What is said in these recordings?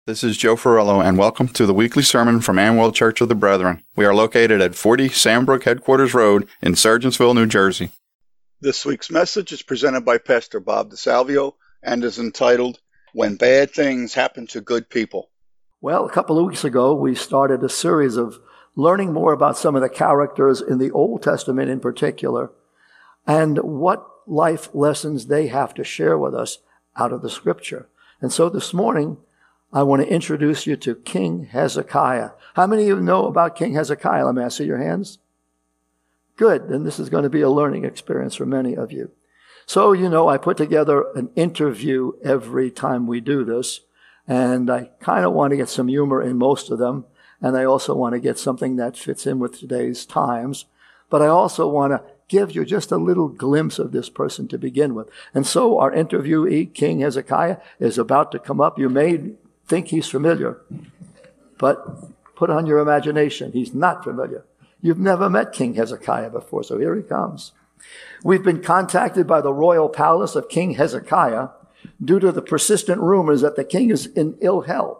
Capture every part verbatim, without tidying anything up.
This is Joe Ferrello, and welcome to the weekly sermon from Amwell Church of the Brethren. We are located at forty Sandbrook Headquarters Road in Sergeantsville, New Jersey. This week's message is presented by Pastor Bob DeSalvio and is entitled, When Bad Things Happen to Good People. Well, a couple of weeks ago, we started a series of learning more about some of the characters in the Old Testament in particular, and what life lessons they have to share with us out of the Scripture. And so this morning, I want to introduce you to King Hezekiah. How many of you know about King Hezekiah? Let me see your hands. Good. Then this is going to be a learning experience for many of you. So, you know, I put together an interview every time we do this, and I kind of want to get some humor in most of them, and I also want to get something that fits in with today's times, but I also want to give you just a little glimpse of this person to begin with. And so our interviewee, King Hezekiah, is about to come up. You may think he's familiar, but put on your imagination, he's not familiar. You've never met King Hezekiah before, so here he comes. We've been contacted by the royal palace of King Hezekiah due to the persistent rumors that the king is in ill health.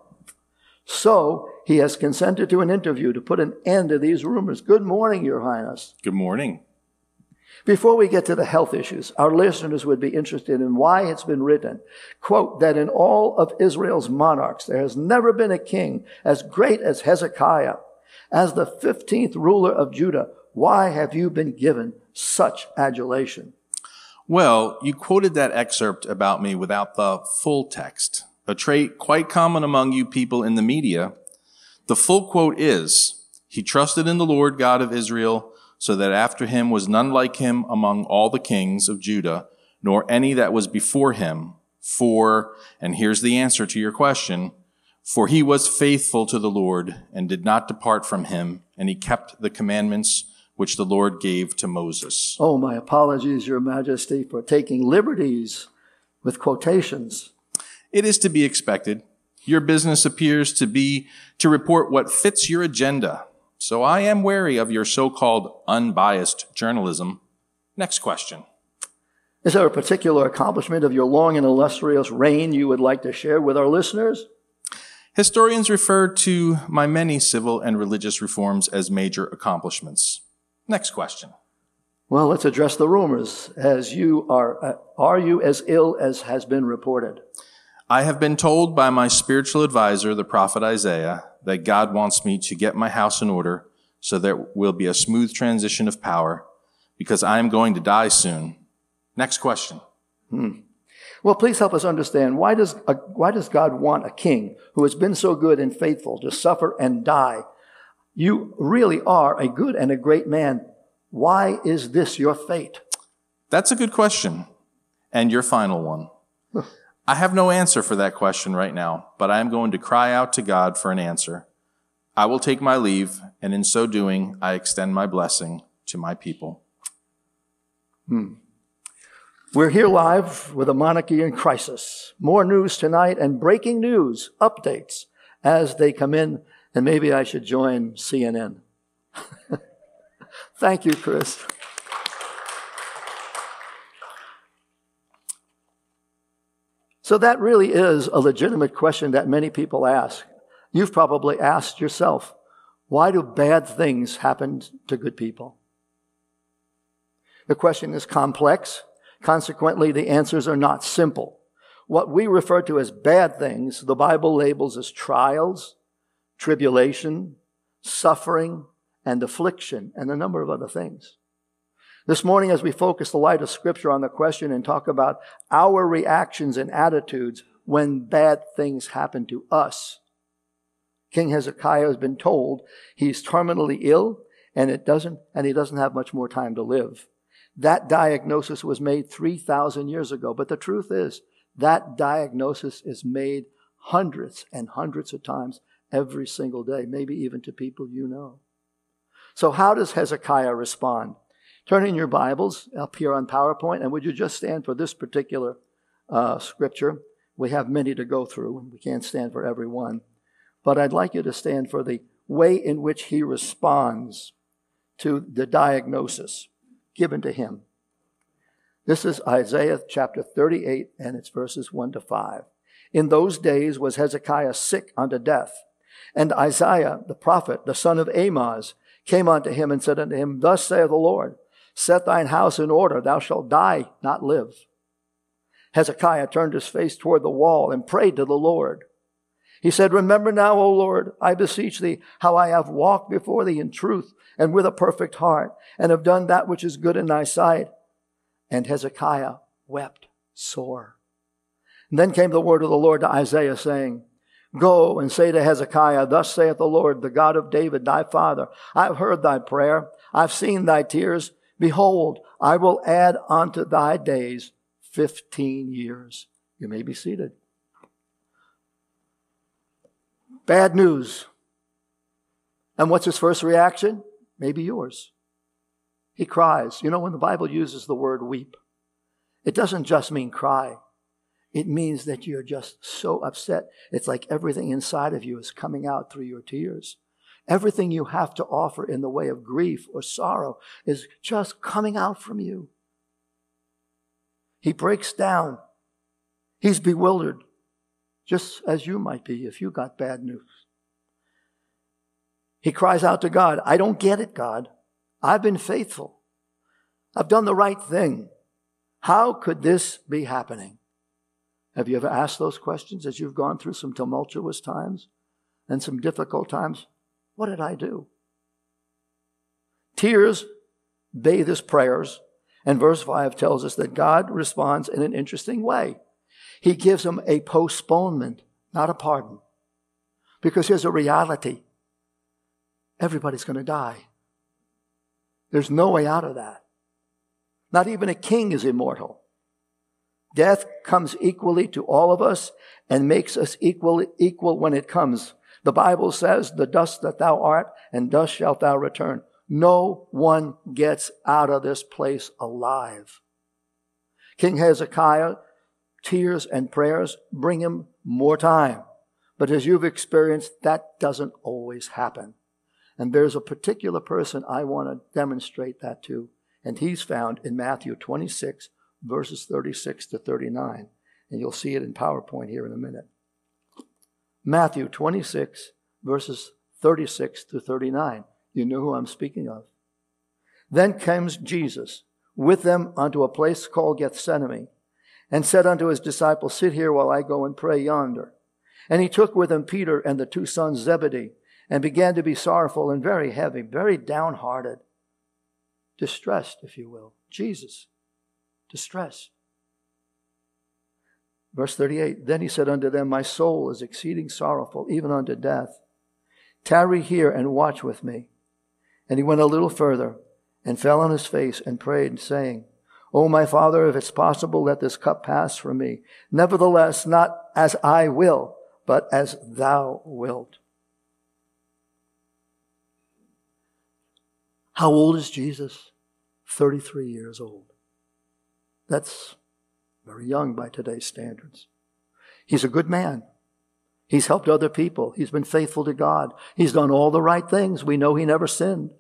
So he has consented to an interview to put an end to these rumors. Good morning, Your Highness. Good morning. Before we get to the health issues, our listeners would be interested in why it's been written, quote, that in all of Israel's monarchs there has never been a king as great as Hezekiah. As the fifteenth ruler of Judah, why have you been given such adulation? Well, you quoted that excerpt about me without the full text, a trait quite common among you people in the media. The full quote is, he trusted in the Lord God of Israel, so that after him was none like him among all the kings of Judah, nor any that was before him. For, and here's the answer to your question, for he was faithful to the Lord and did not depart from him, and he kept the commandments which the Lord gave to Moses. Oh, my apologies, Your Majesty, for taking liberties with quotations. It is to be expected. Your business appears to be to report what fits your agenda. So I am wary of your so-called unbiased journalism. Next question. Is there a particular accomplishment of your long and illustrious reign you would like to share with our listeners? Historians refer to my many civil and religious reforms as major accomplishments. Next question. Well, let's address the rumors. As you are, uh, are you as ill as has been reported? I have been told by my spiritual advisor, the prophet Isaiah, that God wants me to get my house in order so there will be a smooth transition of power because I am going to die soon. Next question. Hmm. Well, please help us understand, why does, a, why does God want a king who has been so good and faithful to suffer and die? You really are a good and a great man. Why is this your fate? That's a good question. And your final one. I have no answer for that question right now, but I am going to cry out to God for an answer. I will take my leave, and in so doing, I extend my blessing to my people. Hmm. We're here live with a monarchy in crisis. More news tonight and breaking news updates as they come in, and maybe I should join C N N. Thank you, Chris. So that really is a legitimate question that many people ask. You've probably asked yourself, why do bad things happen to good people? The question is complex. Consequently, the answers are not simple. What we refer to as bad things, the Bible labels as trials, tribulation, suffering, and affliction, and a number of other things. This morning, as we focus the light of Scripture on the question and talk about our reactions and attitudes when bad things happen to us, King Hezekiah has been told he's terminally ill and it doesn't, and he doesn't have much more time to live. That diagnosis was made three thousand years ago, but the truth is that diagnosis is made hundreds and hundreds of times every single day, maybe even to people you know. So how does Hezekiah respond? Turn in your Bibles up here on PowerPoint, and would you just stand for this particular uh, scripture? We have many to go through, and we can't stand for every one. But I'd like you to stand for the way in which he responds to the diagnosis given to him. This is Isaiah chapter thirty-eight, and it's verses one to five. In those days was Hezekiah sick unto death. And Isaiah, the prophet, the son of Amoz, came unto him and said unto him, Thus saith the Lord, set thine house in order, thou shalt die, not live. Hezekiah turned his face toward the wall and prayed to the Lord. He said, Remember now, O Lord, I beseech thee, how I have walked before thee in truth and with a perfect heart, and have done that which is good in thy sight. And Hezekiah wept sore. And then came the word of the Lord to Isaiah, saying, Go and say to Hezekiah, Thus saith the Lord, the God of David, thy father, I have heard thy prayer, I have seen thy tears. Behold, I will add unto thy days fifteen years. You may be seated. Bad news. And what's his first reaction? Maybe yours. He cries. You know, when the Bible uses the word weep, it doesn't just mean cry. It means that you're just so upset. It's like everything inside of you is coming out through your tears. Everything you have to offer in the way of grief or sorrow is just coming out from you. He breaks down. He's bewildered, just as you might be if you got bad news. He cries out to God, I don't get it, God. I've been faithful. I've done the right thing. How could this be happening? Have you ever asked those questions as you've gone through some tumultuous times and some difficult times? What did I do? Tears bathe his prayers, and verse five tells us that God responds in an interesting way. He gives him a postponement, not a pardon. Because here's a reality. Everybody's going to die. There's no way out of that. Not even a king is immortal. Death comes equally to all of us and makes us equal, equal when it comes. The Bible says, the dust that thou art, and dust shalt thou return. No one gets out of this place alive. King Hezekiah, tears and prayers bring him more time. But as you've experienced, that doesn't always happen. And there's a particular person I want to demonstrate that to. And he's found in Matthew twenty-six, verses thirty-six to thirty-nine. And you'll see it in PowerPoint here in a minute. Matthew twenty-six, verses thirty-six to thirty-nine. You know who I'm speaking of. Then comes Jesus with them unto a place called Gethsemane, and said unto his disciples, Sit here while I go and pray yonder. And he took with him Peter and the two sons Zebedee, and began to be sorrowful and very heavy, very downhearted, distressed, if you will. Jesus, distressed. Verse thirty-eight, Then he said unto them, My soul is exceeding sorrowful, even unto death. Tarry here and watch with me. And he went a little further and fell on his face and prayed, saying, O my Father, if it's possible, let this cup pass from me. Nevertheless, not as I will, but as thou wilt. How old is Jesus? thirty-three years old. That's very young by today's standards. He's a good man. He's helped other people. He's been faithful to God. He's done all the right things. We know he never sinned.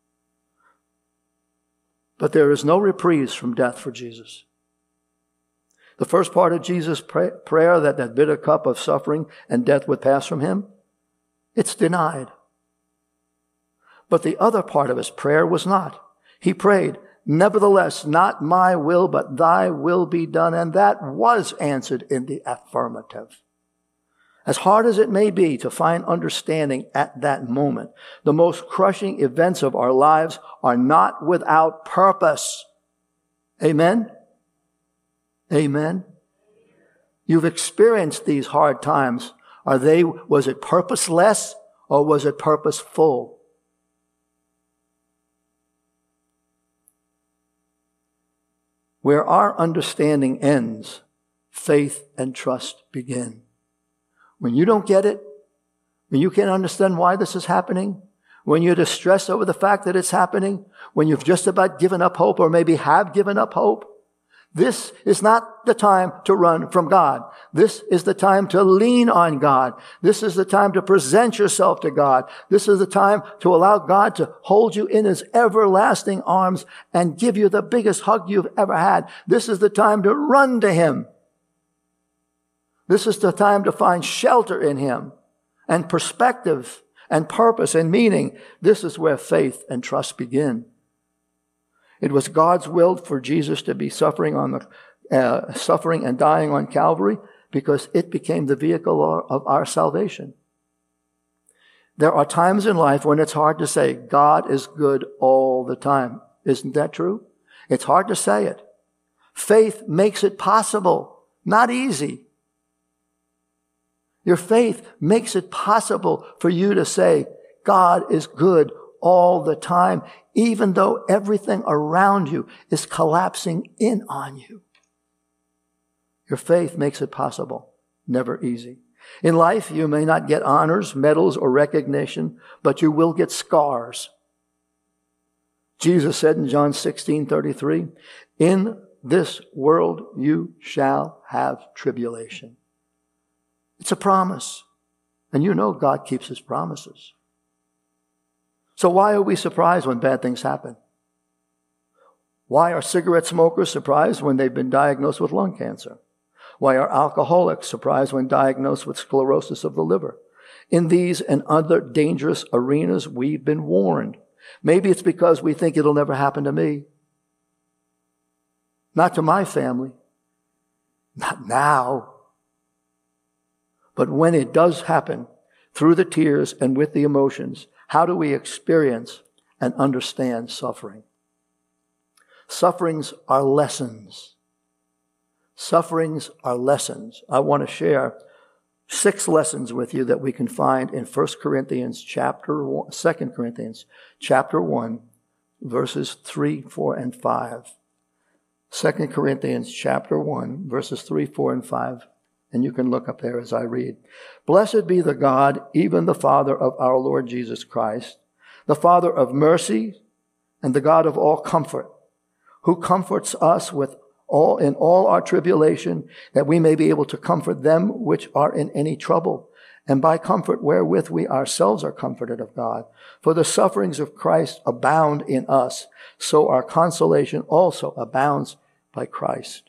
But there is no reprise from death for Jesus. The first part of Jesus' pray- prayer, that that bitter cup of suffering and death would pass from him, it's denied. But the other part of his prayer was not. He prayed, Nevertheless, not my will, but thy will be done. And that was answered in the affirmative. As hard as it may be to find understanding at that moment, the most crushing events of our lives are not without purpose. Amen? Amen? You've experienced these hard times. Are they, was it purposeless or was it purposeful? Where our understanding ends, faith and trust begin. When you don't get it, when you can't understand why this is happening, when you're distressed over the fact that it's happening, when you've just about given up hope or maybe have given up hope, this is not the time to run from God. This is the time to lean on God. This is the time to present yourself to God. This is the time to allow God to hold you in his everlasting arms and give you the biggest hug you've ever had. This is the time to run to him. This is the time to find shelter in him and perspective and purpose and meaning. This is where faith and trust begin. It was God's will for Jesus to be suffering on the uh, suffering and dying on Calvary because it became the vehicle of our salvation. There are times in life when it's hard to say God is good all the time. Isn't that true? It's hard to say it. Faith makes it possible, not easy. Your faith makes it possible for you to say God is good all the time, even though everything around you is collapsing in on you. Your faith makes it possible, never easy. In life, you may not get honors, medals, or recognition, but you will get scars. Jesus said in John sixteen thirty-three, in this world you shall have tribulation. It's a promise. And you know God keeps his promises. So why are we surprised when bad things happen? Why are cigarette smokers surprised when they've been diagnosed with lung cancer? Why are alcoholics surprised when diagnosed with sclerosis of the liver? In these and other dangerous arenas, we've been warned. Maybe it's because we think it'll never happen to me. Not to my family. Not now. But when it does happen, through the tears and with the emotions, how do we experience and understand suffering? Sufferings are lessons. Sufferings are lessons. I want to share six lessons with you that we can find in First Corinthians chapter one, Second Corinthians chapter one, verses three, four, and five. Second Corinthians chapter one, verses three, four, and five. And you can look up there as I read. Blessed be the God, even the Father of our Lord Jesus Christ, the Father of mercy and the God of all comfort, who comforts us with all in all our tribulation, that we may be able to comfort them which are in any trouble, and by comfort wherewith we ourselves are comforted of God. For the sufferings of Christ abound in us, so our consolation also abounds by Christ.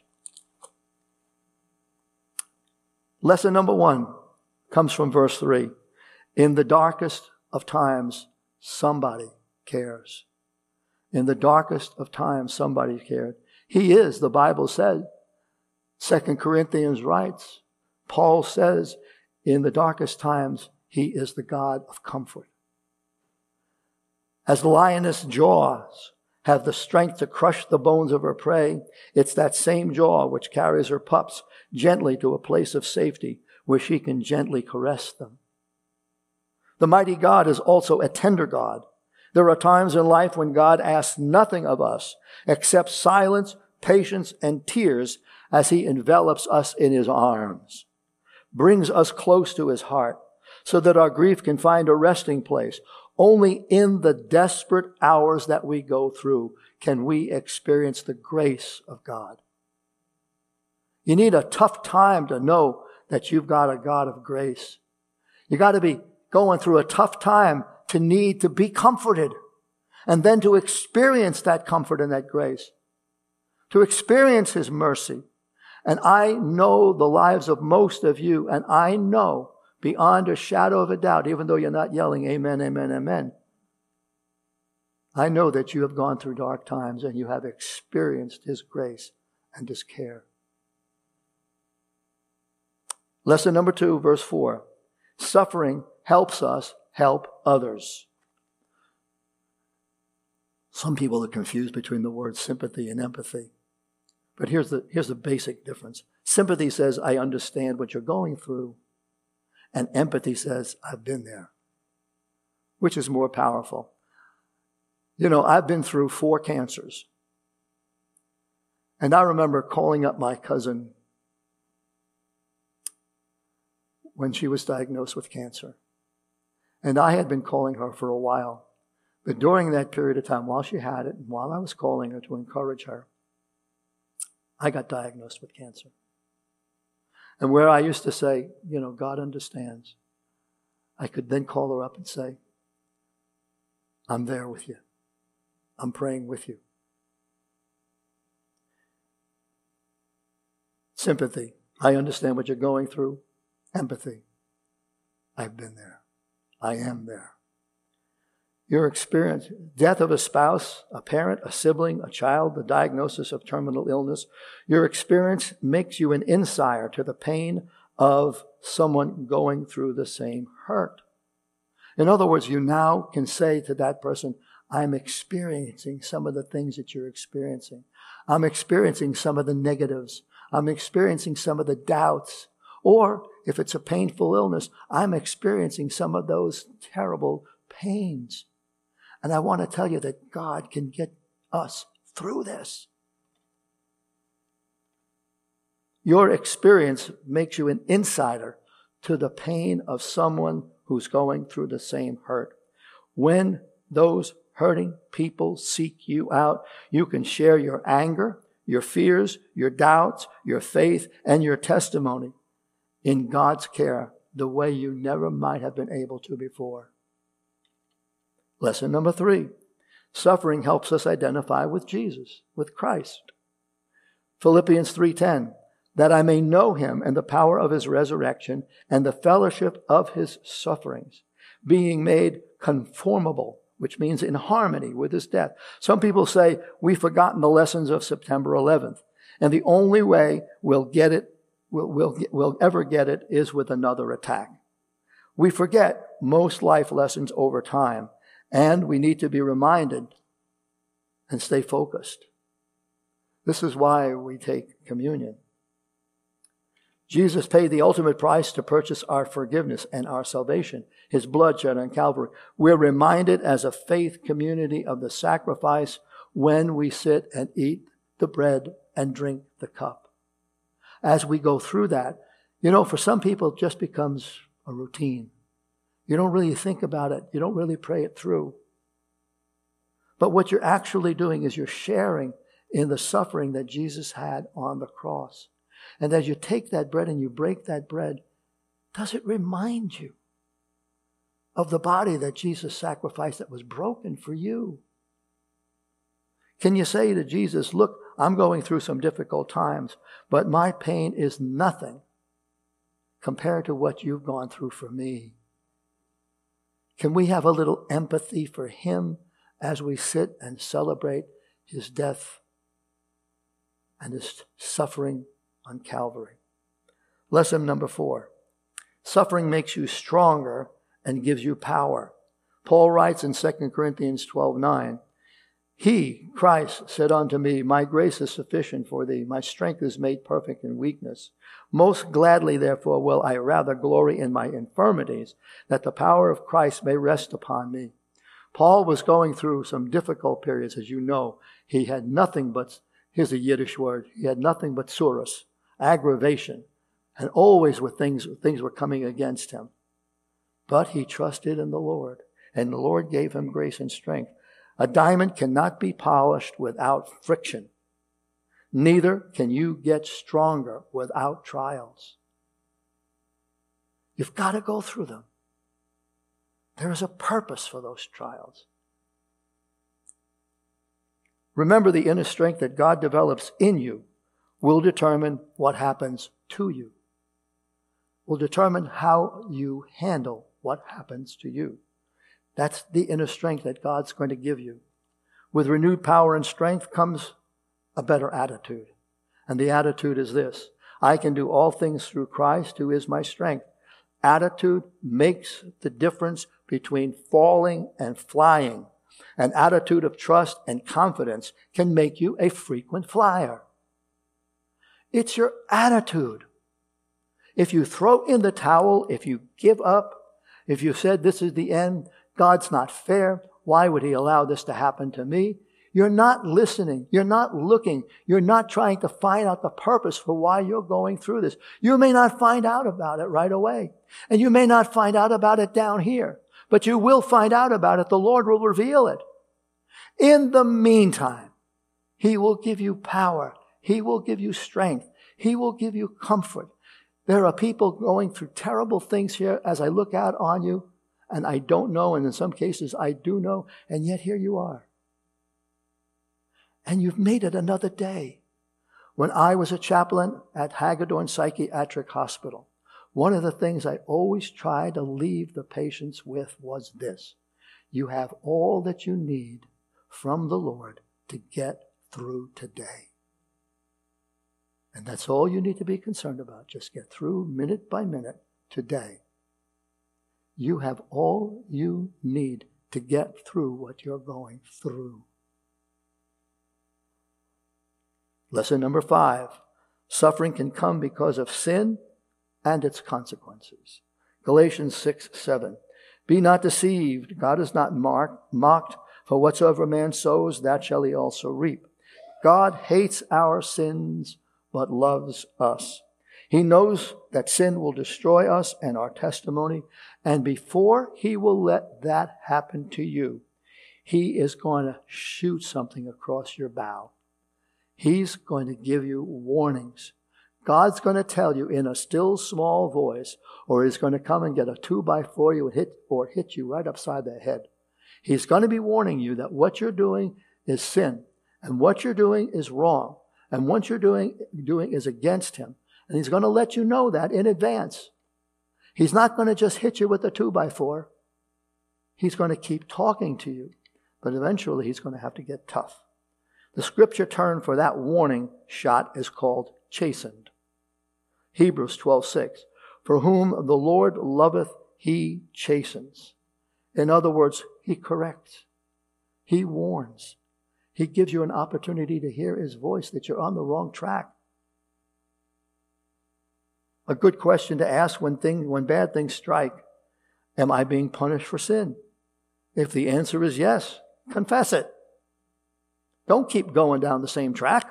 Lesson number one comes from verse three. In the darkest of times, somebody cares. In the darkest of times, somebody cared. He is, the Bible said. Second Corinthians writes, Paul says, in the darkest times, he is the God of comfort. As lioness jaws have the strength to crush the bones of her prey, it's that same jaw which carries her pups gently to a place of safety where she can gently caress them. The mighty God is also a tender God. There are times in life when God asks nothing of us except silence, patience, and tears as he envelops us in his arms, brings us close to his heart so that our grief can find a resting place. Only in the desperate hours that we go through can we experience the grace of God. You need a tough time to know that you've got a God of grace. You got to be going through a tough time to need to be comforted, and then to experience that comfort and that grace, to experience his mercy. And I know the lives of most of you, and I know beyond a shadow of a doubt, even though you're not yelling amen, amen, amen, I know that you have gone through dark times and you have experienced his grace and his care. Lesson number two, verse four. Suffering helps us help others. Some people are confused between the words sympathy and empathy. But here's the, here's the basic difference. Sympathy says, I understand what you're going through. And empathy says, I've been there. Which is more powerful? You know, I've been through four cancers. And I remember calling up my cousin when she was diagnosed with cancer. And I had been calling her for a while. But during that period of time, while she had it, and while I was calling her to encourage her, I got diagnosed with cancer. And where I used to say, you know, God understands, I could then call her up and say, I'm there with you. I'm praying with you. Sympathy. I understand what you're going through. Empathy. I've been there. I am there. Your experience, death of a spouse, a parent, a sibling, a child, the diagnosis of terminal illness, your experience makes you an insider to the pain of someone going through the same hurt. In other words, you now can say to that person, I'm experiencing some of the things that you're experiencing. I'm experiencing some of the negatives. I'm experiencing some of the doubts. Or if it's a painful illness, I'm experiencing some of those terrible pains. And I want to tell you that God can get us through this. Your experience makes you an insider to the pain of someone who's going through the same hurt. When those hurting people seek you out, you can share your anger, your fears, your doubts, your faith, and your testimony in God's care the way you never might have been able to before. Lesson number three, suffering helps us identify with Jesus, with Christ. Philippians three ten, that I may know him and the power of his resurrection and the fellowship of his sufferings, being made conformable, which means in harmony with his death. Some people say we've forgotten the lessons of September eleventh, and the only way we'll get it, we'll, we'll, we'll ever get it, is with another attack. We forget most life lessons over time, and we need to be reminded and stay focused. This is why we take communion. Jesus paid the ultimate price to purchase our forgiveness and our salvation, his blood shed on Calvary. We're reminded as a faith community of the sacrifice when we sit and eat the bread and drink the cup. As we go through that, you know, for some people it just becomes a routine. You don't really think about it. You don't really pray it through. But what you're actually doing is you're sharing in the suffering that Jesus had on the cross. And as you take that bread and you break that bread, does it remind you of the body that Jesus sacrificed that was broken for you? Can you say to Jesus, look, I'm going through some difficult times, but my pain is nothing compared to what you've gone through for me? Can we have a little empathy for him as we sit and celebrate his death and his suffering on Calvary? Lesson number four. Suffering makes you stronger and gives you power. Paul writes in Second Corinthians twelve nine, He, Christ, said unto me, My grace is sufficient for thee. My strength is made perfect in weakness. Most gladly, therefore, will I rather glory in my infirmities, that the power of Christ may rest upon me. Paul was going through some difficult periods, as you know. He had nothing but, here's a Yiddish word, he had nothing but surus, aggravation, and always with things, things were coming against him. But he trusted in the Lord, and the Lord gave him grace and strength. A diamond cannot be polished without friction. Neither can you get stronger without trials. You've got to go through them. There is a purpose for those trials. Remember, the inner strength that God develops in you will determine what happens to you, will determine how you handle what happens to you. That's the inner strength that God's going to give you. With renewed power and strength comes a better attitude. And the attitude is this: I can do all things through Christ who is my strength. Attitude makes the difference between falling and flying. An attitude of trust and confidence can make you a frequent flyer. It's your attitude. If you throw in the towel, if you give up, if you said this is the end, God's not fair, why would he allow this to happen to me? You're not listening. You're not looking. You're not trying to find out the purpose for why you're going through this. You may not find out about it right away. And you may not find out about it down here. But you will find out about it. The Lord will reveal it. In the meantime, he will give you power. He will give you strength. He will give you comfort. There are people going through terrible things here as I look out on you. And I don't know, and in some cases I do know, and yet here you are. And you've made it another day. When I was a chaplain at Hagedorn Psychiatric Hospital, one of the things I always tried to leave the patients with was this: you have all that you need from the Lord to get through today. And that's all you need to be concerned about. Just get through minute by minute today. You have all you need to get through what you're going through. Lesson number five. Suffering can come because of sin and its consequences. Galatians six seven. Be not deceived. God is not marked, mocked. For whatsoever a man sows, that shall he also reap. God hates our sins, but loves us. He knows that sin will destroy us and our testimony. And before he will let that happen to you, he is going to shoot something across your bow. He's going to give you warnings. God's going to tell you in a still small voice, or he's going to come and get a two by four you and hit, or hit you right upside the head. He's going to be warning you that what you're doing is sin, and what you're doing is wrong, and what you're doing, doing is against him. And he's going to let you know that in advance. He's not going to just hit you with a two by four. He's going to keep talking to you, but eventually he's going to have to get tough. The scripture term for that warning shot is called chastened. Hebrews twelve six. For whom the Lord loveth, he chastens. In other words, he corrects. He warns. He gives you an opportunity to hear his voice that you're on the wrong track. A good question to ask when thing, when bad things strike: am I being punished for sin? If the answer is yes, confess it. Don't keep going down the same track.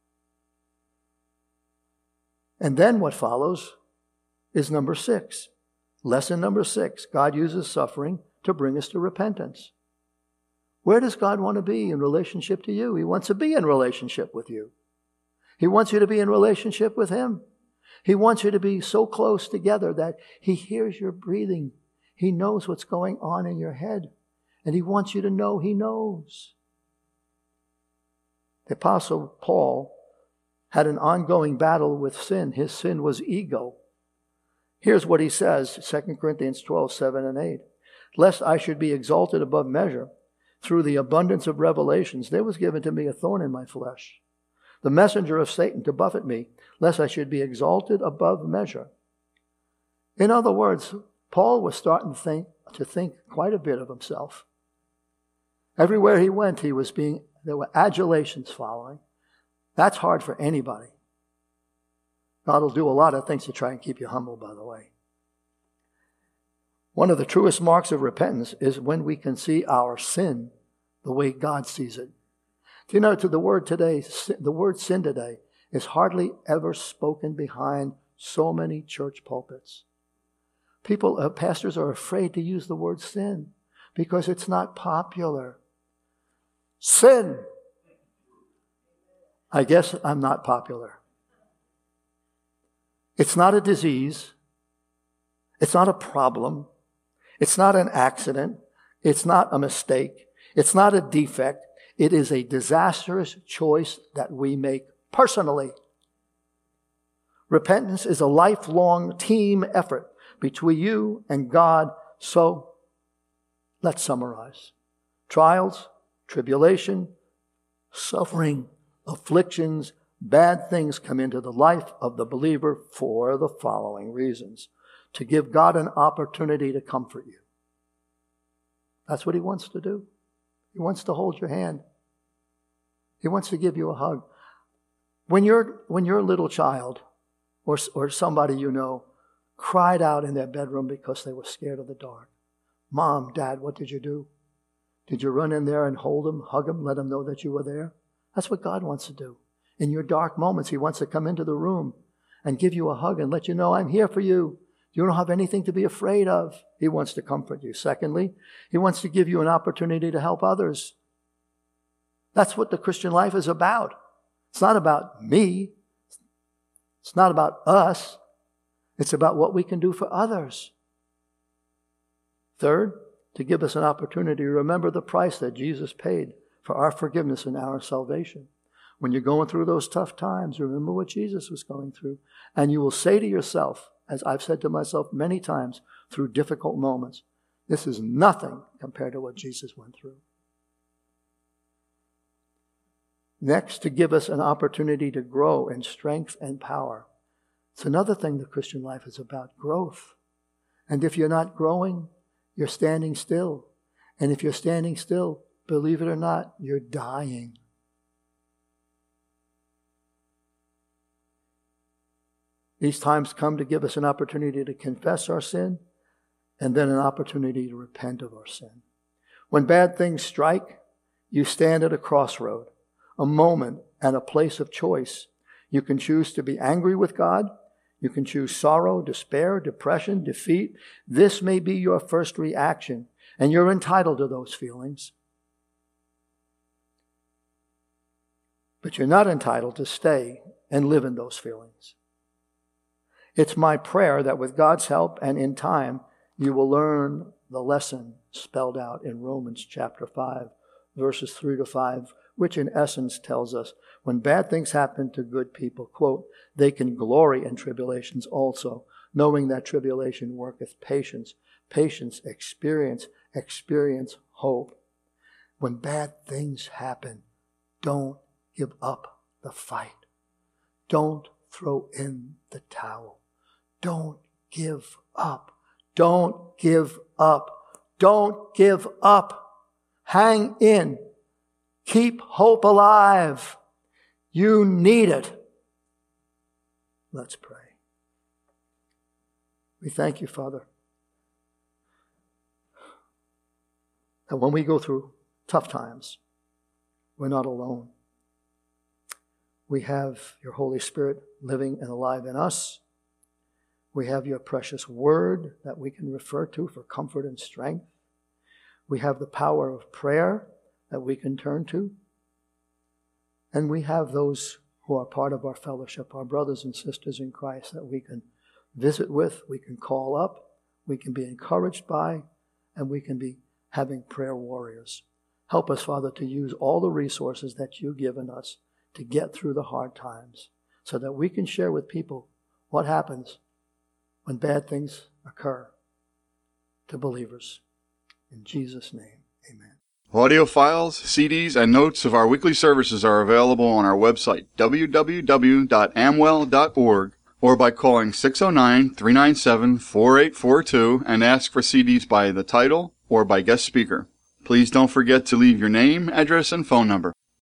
And then what follows is number six. Lesson number six. God uses suffering to bring us to repentance. Where does God want to be in relationship to you? He wants to be in relationship with you. He wants you to be in relationship with him. He wants you to be so close together that he hears your breathing. He knows what's going on in your head. And he wants you to know he knows. The Apostle Paul had an ongoing battle with sin. His sin was ego. Here's what he says, Second Corinthians twelve seven and eight. Lest I should be exalted above measure, through the abundance of revelations, there was given to me a thorn in my flesh, the messenger of Satan to buffet me, lest I should be exalted above measure. In other words, Paul was starting to think, to think quite a bit of himself. Everywhere he went, he was being, there were adulations following. That's hard for anybody. God will do a lot of things to try and keep you humble, by the way. One of the truest marks of repentance is when we can see our sin the way God sees it. Do you know, to the word today, the word sin today is hardly ever spoken behind so many church pulpits. People, uh, pastors are afraid to use the word sin because it's not popular. Sin. I guess I'm not popular. It's not a disease. It's not a problem. It's not an accident. It's not a mistake. It's not a defect. It is a disastrous choice that we make personally. Repentance is a lifelong team effort between you and God. So let's summarize. Trials, tribulation, suffering, afflictions, bad things come into the life of the believer for the following reasons: to give God an opportunity to comfort you. That's what he wants to do. He wants to hold your hand. He wants to give you a hug. When you're, when your little child or, or somebody you know cried out in their bedroom because they were scared of the dark, Mom, Dad, what did you do? Did you run in there and hold them, hug them, let them know that you were there? That's what God wants to do. In your dark moments, he wants to come into the room and give you a hug and let you know, I'm here for you. You don't have anything to be afraid of. He wants to comfort you. Secondly, he wants to give you an opportunity to help others. That's what the Christian life is about. It's not about me. It's not about us. It's about what we can do for others. Third, to give us an opportunity to remember the price that Jesus paid for our forgiveness and our salvation. When you're going through those tough times, remember what Jesus was going through. And you will say to yourself, as I've said to myself many times through difficult moments, this is nothing compared to what Jesus went through. Next, to give us an opportunity to grow in strength and power. It's another thing the Christian life is about, growth. And if you're not growing, you're standing still. And if you're standing still, believe it or not, you're dying. These times come to give us an opportunity to confess our sin and then an opportunity to repent of our sin. When bad things strike, you stand at a crossroad, a moment and a place of choice. You can choose to be angry with God. You can choose sorrow, despair, depression, defeat. This may be your first reaction, and you're entitled to those feelings. But you're not entitled to stay and live in those feelings. It's my prayer that with God's help and in time, you will learn the lesson spelled out in Romans chapter five, verses three to five, which in essence tells us when bad things happen to good people, quote, they can glory in tribulations also, knowing that tribulation worketh patience, patience, experience, experience, hope. When bad things happen, don't give up the fight. Don't throw in the towel. Don't give up. Don't give up. Don't give up. Hang in. Keep hope alive. You need it. Let's pray. We thank you, Father, that when we go through tough times, we're not alone. We have your Holy Spirit living and alive in us. We have your precious word that we can refer to for comfort and strength. We have the power of prayer that we can turn to. And we have those who are part of our fellowship, our brothers and sisters in Christ, that we can visit with, we can call up, we can be encouraged by, and we can be having prayer warriors. Help us, Father, to use all the resources that you've given us to get through the hard times so that we can share with people what happens when bad things occur to believers. In Jesus' name, amen. Audio files, C Ds, and notes of our weekly services are available on our website, w w w dot amwell dot org, or by calling six oh nine, three nine seven, four eight four two and ask for C Ds by the title or by guest speaker. Please don't forget to leave your name, address, and phone number.